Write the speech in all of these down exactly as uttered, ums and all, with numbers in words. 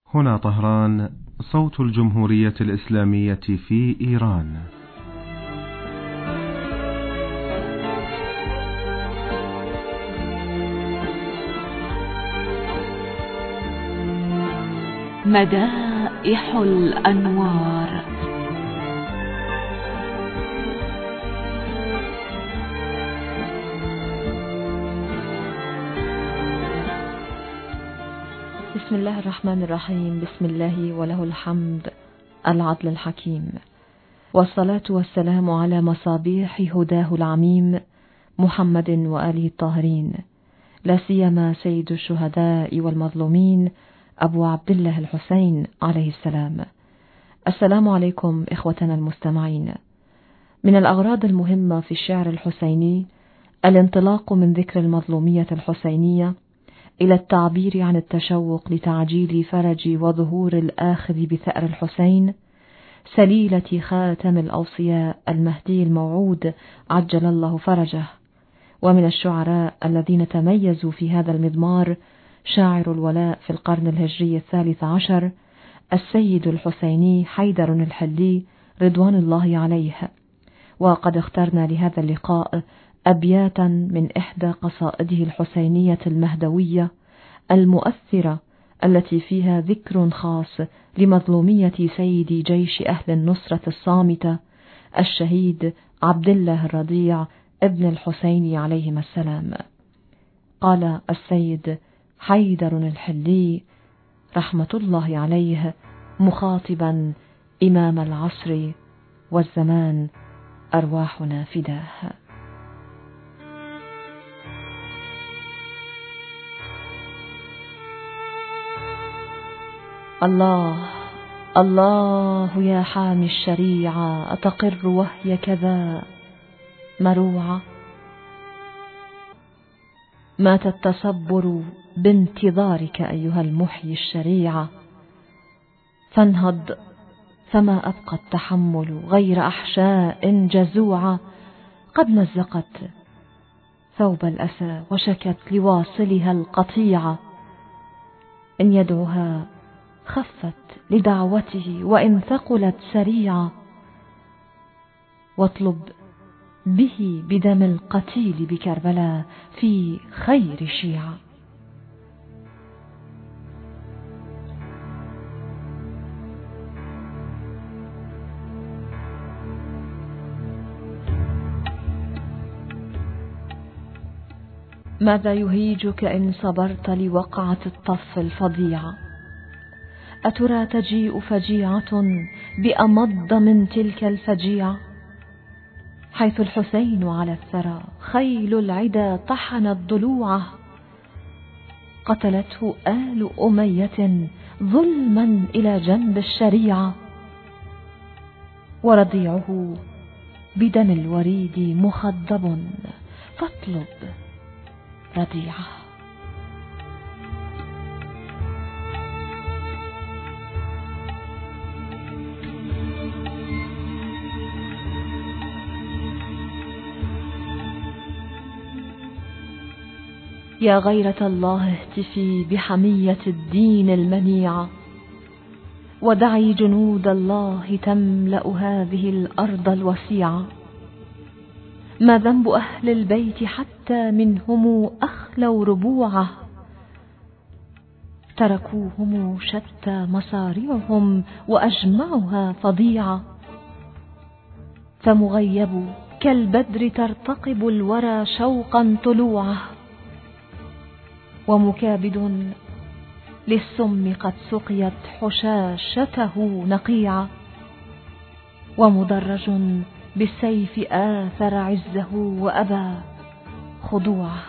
هنا طهران، صوت الجمهورية الإسلامية في إيران. مدائح الأنوار. بسم الله الرحمن الرحيم. بسم الله وله الحمد العدل الحكيم، والصلاة والسلام على مصابيح هداه العميم محمد وآله الطاهرين، لا سيما سيد الشهداء والمظلومين أبو عبد الله الحسين عليه السلام. السلام عليكم إخوتنا المستمعين. من الأغراض المهمة في الشعر الحسيني الانطلاق من ذكر المظلومية الحسينية إلى التعبير عن التشوق لتعجيل فرج وظهور الآخذ بثأر الحسين سليلة خاتم الأوصياء المهدي الموعود عجل الله فرجه. ومن الشعراء الذين تميزوا في هذا المضمار شاعر الولاء في القرن الهجري الثالث عشر السيد الحسيني حيدر الحلي رضوان الله عليه. وقد اخترنا لهذا اللقاء أبياتا من إحدى قصائده الحسينية المهدوية المؤثرة التي فيها ذكر خاص لمظلومية سيد جيش أهل النصرة الصامتة الشهيد عبد الله الرضيع ابن الحسين عليهما السلام. قال السيد حيدر الحلي رحمة الله عليه مخاطبا إمام العصر والزمان: أرواحنا فداه. الله الله يا حامي الشريعة، أتقر وهي كذا مروعة؟ مات التصبر بانتظارك أيها المحيي الشريعة، فانهض فما أبقى التحمل غير أحشاء جزوعة، قد مزقت ثوب الأسى وشكت لواصلها القطيعة، إن يدعها خفت لدعوته وإن ثقلت سريعة، واطلب به بدم القتيل بكربلاء في خير شيعة. ماذا يهيجك إن صبرت لوقعة الطف الفظيعة؟ أترى تجيء فجيعة بأمض من تلك الفجيعة؟ حيث الحسين على الثرى خيل العدا طحنت ضلوعه، قتلته آل أمية ظلما إلى جنب الشريعة، ورضيعه بدم الوريد مخضب، فاطلب رضيعه. يا غيرة الله اهتفي بحمية الدين المنيعة، ودعي جنود الله تملأ هذه الأرض الوسيعة. ما ذنب أهل البيت حتى منهم أخلوا ربوعه، تركوهم شتى مصارعهم وأجمعها فظيعة، فمغيب كالبدر ترتقب الورى شوقا طلوعه، ومكابد للسم قد سقيت حشاشته نقيعة، ومدرج بالسيف آثر عزه وأبى خضوعه.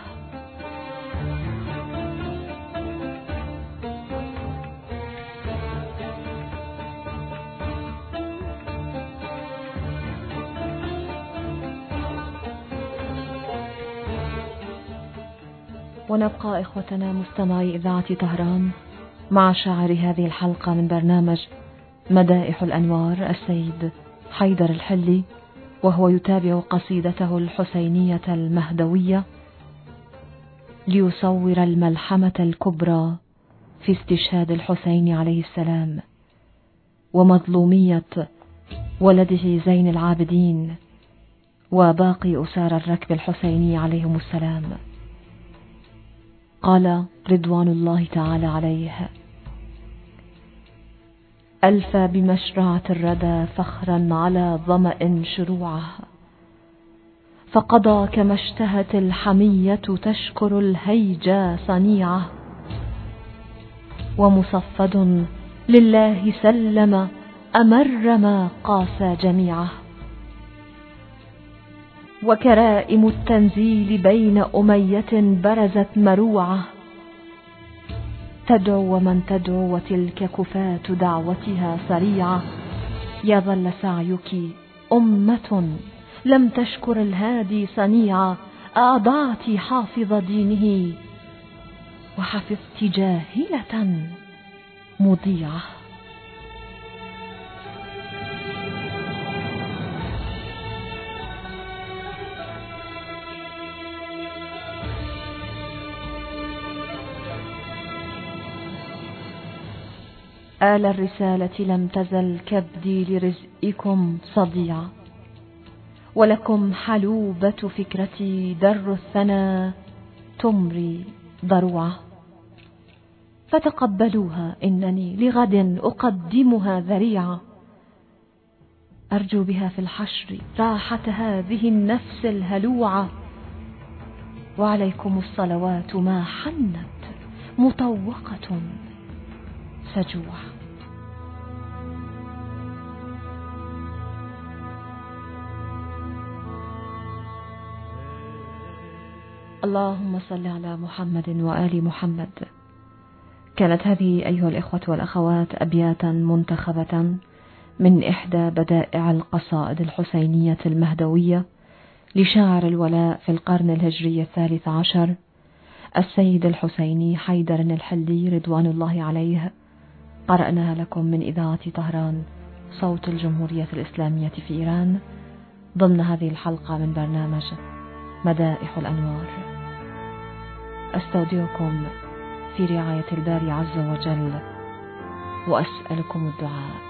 ونبقى إخوتنا مستمعي إذاعة طهران مع شاعر هذه الحلقة من برنامج مدائح الأنوار السيد حيدر الحلي، وهو يتابع قصيدته الحسينية المهدوية ليصور الملحمة الكبرى في استشهاد الحسين عليه السلام ومظلومية ولده زين العابدين وباقي أسار الركب الحسيني عليهم السلام. قال رضوان الله تعالى عليه: ألفى بمشرعة الردى فخرا على ظمأ شروعه، فقضى كما اشتهت الحمية تشكر الهيجا صنيعه، ومصفد لله سلم أمر ما قاسى جميعه، وكرائم التنزيل بين أمية برزت مروعة، تدعو ومن تدعو وتلك كفاة دعوتها سريعة، يظل سعيك أمة لم تشكر الهادي صنيعة، أضعت حافظ دينه وحفظت جاهلة مضيعة. آل الرسالة لم تزل كبدي لرزقكم صديعة، ولكم حلوبة فكرتي در الثنا تمري ضروعة، فتقبلوها إنني لغد أقدمها ذريعة، أرجو بها في الحشر راحة هذه النفس الهلوعة، وعليكم الصلوات ما حنت مطوقة سجوعة. اللهم صل على محمد وآل محمد. كانت هذه أيها الإخوة والأخوات أبياتا منتخبة من إحدى بدائع القصائد الحسينية المهدوية لشاعر الولاء في القرن الهجري الثالث عشر السيد الحسيني حيدر الحلي رضوان الله عليه. قرأناها لكم من إذاعة طهران صوت الجمهورية الإسلامية في إيران ضمن هذه الحلقة من برنامج مدائح الأنوار. أستودعكم في رعاية الباري عز وجل، وأسألكم الدعاء.